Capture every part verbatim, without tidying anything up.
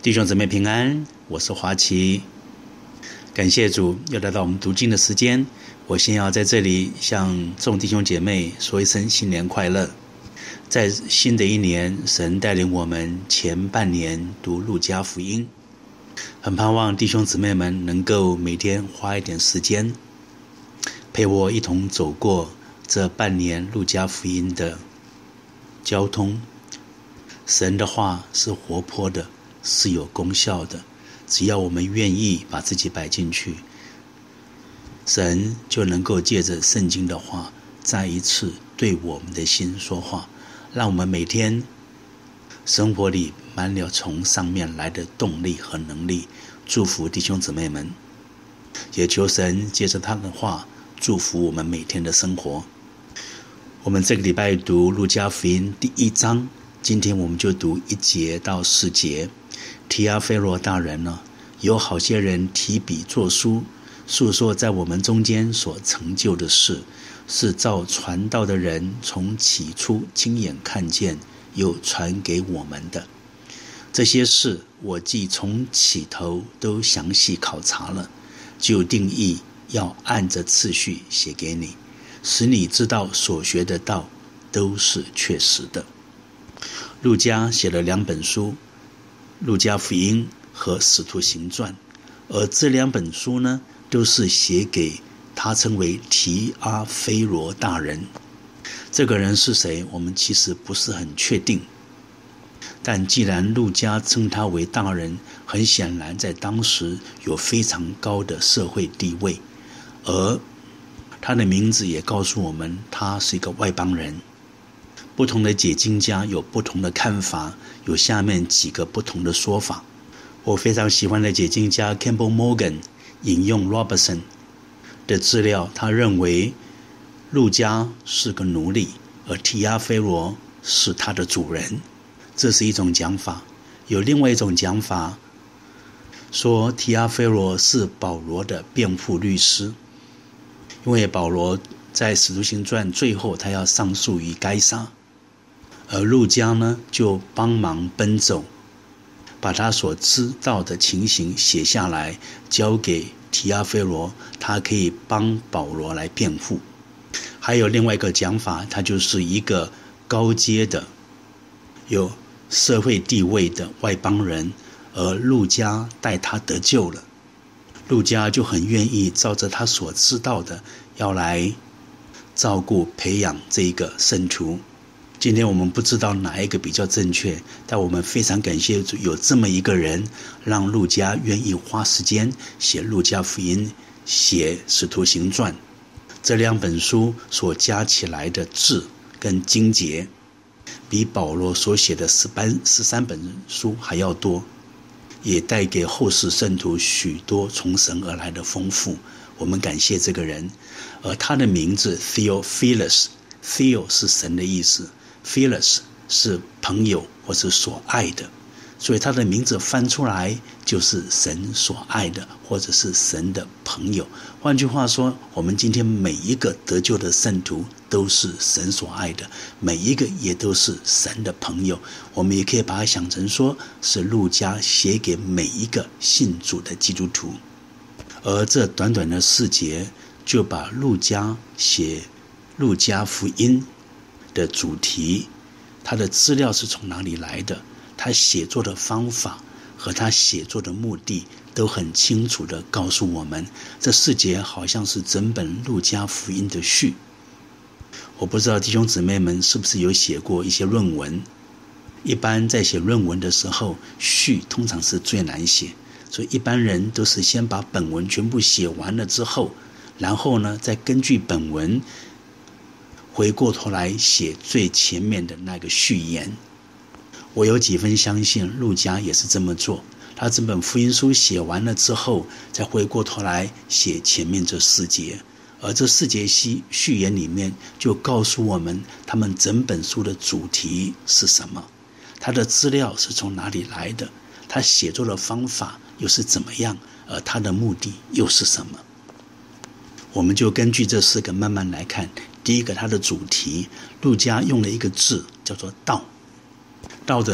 弟兄姊妹平安，我是华奇。感谢主，又来到我们读经的时间。我先要在这里向众弟兄姐妹说一声新年快乐。在新的一年，神带领我们前半年读路加福音，很盼望弟兄姊妹们能够每天花一点时间，陪我一同走过这半年路加福音的交通。神的话是活泼的，是有功效的，只要我们愿意把自己摆进去，神就能够借着圣经的话再一次对我们的心说话，让我们每天生活里满了从上面来的动力和能力。祝福弟兄姊妹们，也求神借着他的话祝福我们每天的生活。我们这个礼拜读路加福音第一章，今天我们就读一节到四节。提阿非罗大人呢，有好些人提笔作书，述说在我们中间所成就的事，是照传道的人从起初亲眼看见，又传给我们的。这些事我既从起头都详细考察了，就定义要按着次序写给你，使你知道所学的道都是确实的。路加写了两本书，路加福音和使徒行传，而这两本书呢，都是写给他称为提阿非罗大人。这个人是谁，我们其实不是很确定，但既然路加称他为大人，很显然在当时有非常高的社会地位，而他的名字也告诉我们他是一个外邦人。不同的解经家有不同的看法，有下面几个不同的说法。我非常喜欢的解经家 Campbell Morgan 引用 Robertson 的资料，他认为路加是个奴隶，而提阿非罗是他的主人，这是一种讲法。有另外一种讲法说提阿非罗是保罗的辩护律师，因为保罗在使徒行传最后他要上诉于该撒，而路加呢就帮忙奔走，把他所知道的情形写下来，交给提阿非罗，他可以帮保罗来辩护。还有另外一个讲法，他就是一个高阶的有社会地位的外邦人，而路加带他得救了，路加就很愿意照着他所知道的要来照顾培养这一个圣徒。今天我们不知道哪一个比较正确，但我们非常感谢主有这么一个人，让路加愿意花时间写路加福音，写使徒行传。这两本书所加起来的字跟经节，比保罗所写的十三本书还要多，也带给后世圣徒许多从神而来的丰富。我们感谢这个人，而他的名字 Theophilus， Theo 是神的意思， Philos 是朋友或是所爱的，所以他的名字翻出来就是神所爱的，或者是神的朋友。换句话说，我们今天每一个得救的圣徒都是神所爱的，每一个也都是神的朋友。我们也可以把它想成说是路加写给每一个信主的基督徒。而这短短的四节就把路加写路加福音的主题，他的资料是从哪里来的，他写作的方法和他写作的目的都很清楚地告诉我们。这四节好像是整本路加福音的序。我不知道弟兄姊妹们是不是有写过一些论文，一般在写论文的时候，序通常是最难写，所以一般人都是先把本文全部写完了之后，然后呢再根据本文回过头来写最前面的那个序言。我有几分相信路加也是这么做，他整本福音书写完了之后，再回过头来写前面这四节，而这四节序言里面就告诉我们他们整本书的主题是什么，他的资料是从哪里来的，他写作的方法又是怎么样，而他的目的又是什么。我们就根据这四个慢慢来看。第一个，它的主题，路加用了一个字叫做道。道的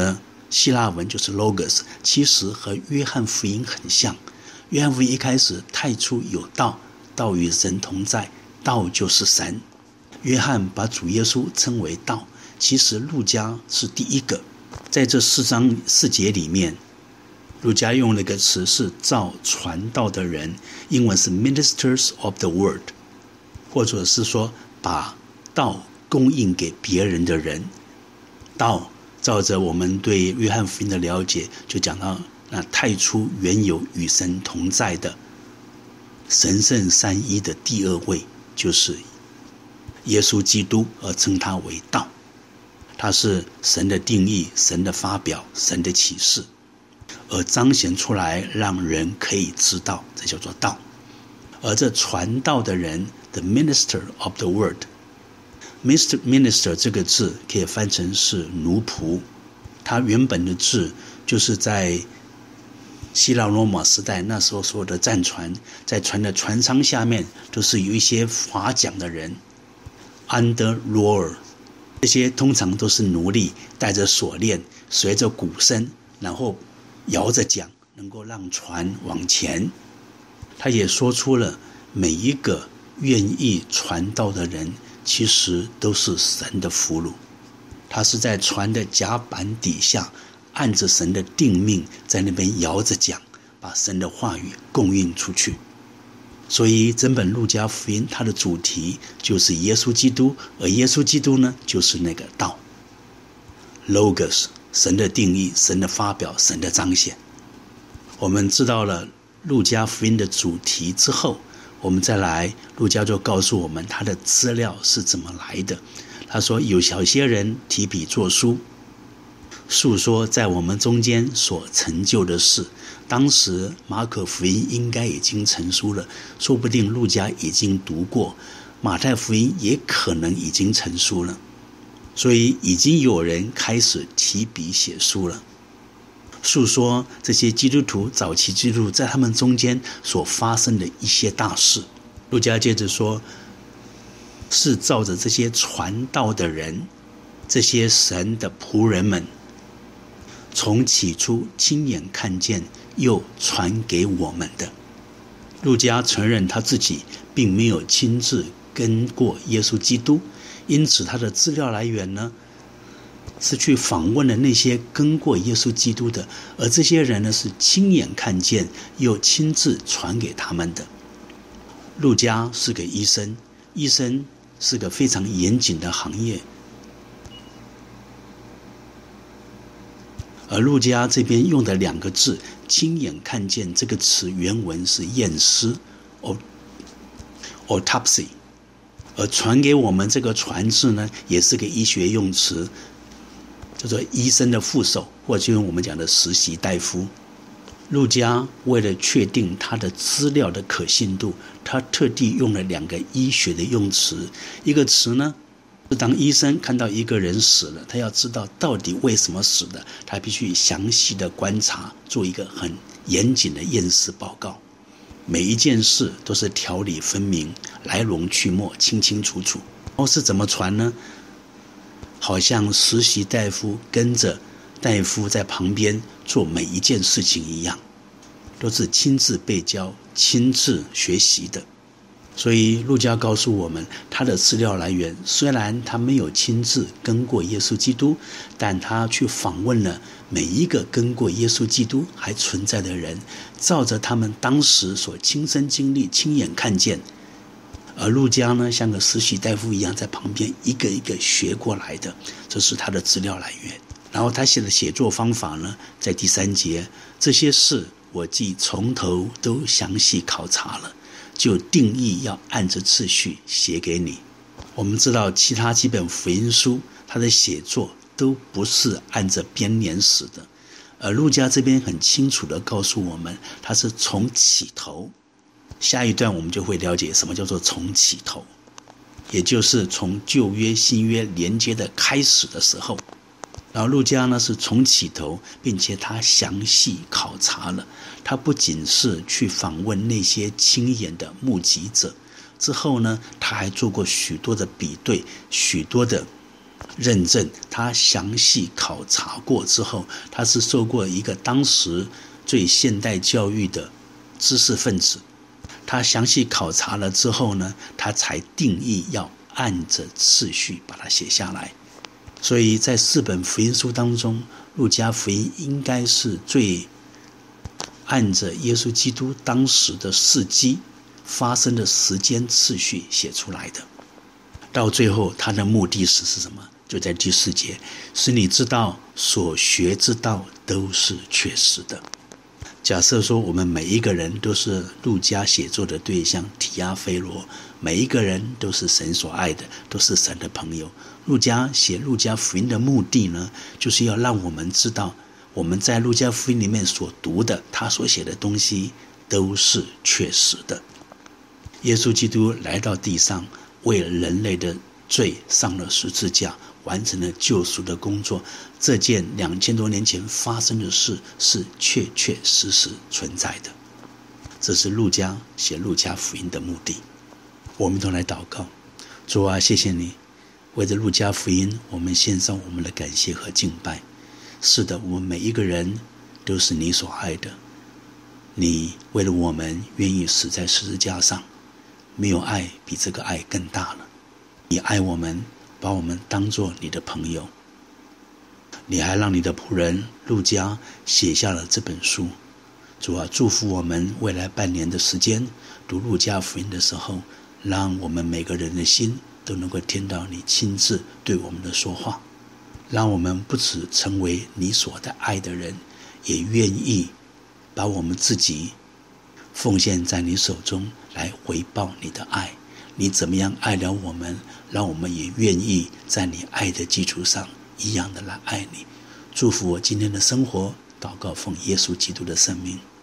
希腊文就是 logos， 其实和约翰福音很像。约翰福音一开始太初有道，道与神同在，道就是神。约翰把主耶稣称为道，其实路加是第一个。在这四章四节里面，路加用了一个词是造传道的人，英文是 ministers of the word， 或者是说把道供应给别人的人。道照着我们对约翰福音的了解，就讲到那太初原有与神同在的神圣三一的第二位，就是耶稣基督，而称他为道。他是神的定义，神的发表，神的启示，而彰显出来让人可以知道，这叫做道。而这传道的人 the minister of the word， minister 这个字可以翻成是奴仆，它原本的字就是在希腊罗马时代那时候所有的战船，在船的船舱下面都是有一些划桨的人 under rower， 这些通常都是奴隶，带着锁链，随着鼓声，然后摇着桨，能够让船往前。他也说出了每一个愿意传道的人其实都是神的俘虏，他是在船的甲板底下按着神的定命，在那边摇着桨，把神的话语供应出去。所以整本路加福音它的主题就是耶稣基督，而耶稣基督呢，就是那个道 Logos， 神的定义，神的发表，神的彰显。我们知道了路加福音的主题之后，我们再来路加就告诉我们他的资料是怎么来的。他说有小些人提笔作书，述说在我们中间所成就的事。当时马可福音应该已经成书了，说不定路加已经读过，马太福音也可能已经成书了，所以已经有人开始提笔写书了，述说这些基督徒早期基督徒在他们中间所发生的一些大事。路加接着说，是照着这些传道的人，这些神的仆人们从起初亲眼看见又传给我们的。路加承认他自己并没有亲自跟过耶稣基督，因此他的资料来源呢，是去访问了那些跟过耶稣基督的，而这些人呢，是亲眼看见又亲自传给他们的。路加是个医生，医生是个非常严谨的行业，而路加这边用的两个字亲眼看见，这个词原文是验尸 autopsy， 而传给我们这个传字呢，也是个医学用词，叫做医生的副手，或者用我们讲的实习大夫。路加为了确定他的资料的可信度，他特地用了两个医学的用词。一个词呢，是当医生看到一个人死了，他要知道到底为什么死的，他必须详细的观察，做一个很严谨的验尸报告。每一件事都是条理分明，来龙去脉清清楚楚。然后是怎么传呢？好像实习大夫跟着大夫在旁边做每一件事情一样，都是亲自被教、亲自学习的。所以路加告诉我们，他的资料来源虽然他没有亲自跟过耶稣基督，但他去访问了每一个跟过耶稣基督还存在的人，照着他们当时所亲身经历、亲眼看见。而路加呢，像个实习大夫一样，在旁边一个一个学过来的，这是他的资料来源。然后他写的写作方法呢，在第三节，这些事我既从头都详细考察了，就定义要按着次序写给你。我们知道其他几本福音书，他的写作都不是按着编年史的，而路加这边很清楚地告诉我们，他是从起头。下一段我们就会了解什么叫做从起头，也就是从旧约新约连接的开始的时候。然后路加呢是从起头，并且他详细考察了，他不仅是去访问那些亲眼的目击者，之后呢他还做过许多的比对，许多的认证，他详细考察过之后，他是受过一个当时最现代教育的知识分子，他详细考察了之后呢，他才定义要按着次序把它写下来。所以在四本福音书当中，路加福音应该是最按着耶稣基督当时的事迹发生的时间次序写出来的。到最后他的目的是是什么？就在第四节，使你知道所学之道都是确实的。假设说我们每一个人都是路加写作的对象，提阿非罗，每一个人都是神所爱的，都是神的朋友。路加写路加福音的目的呢，就是要让我们知道我们在路加福音里面所读的，他所写的东西都是确实的。耶稣基督来到地上，为了人类的罪上了十字架，完成了救赎的工作。这件两千多年前发生的事是确确实实存在的。这是路加写路加福音的目的。我们都来祷告。主啊，谢谢你，为着路加福音，我们献上我们的感谢和敬拜。是的，我们每一个人都是你所爱的，你为了我们愿意死在十字架上，没有爱比这个爱更大了。你爱我们，把我们当作你的朋友，你还让你的仆人路加写下了这本书。主啊，祝福我们未来半年的时间读路加福音的时候，让我们每个人的心都能够听到你亲自对我们的说话，让我们不只成为你所的爱的人，也愿意把我们自己奉献在你手中来回报你的爱。你怎么样爱了我们，让我们也愿意在你爱的基础上一样的来爱你。祝福我今天的生活，祷告奉耶稣基督的圣名。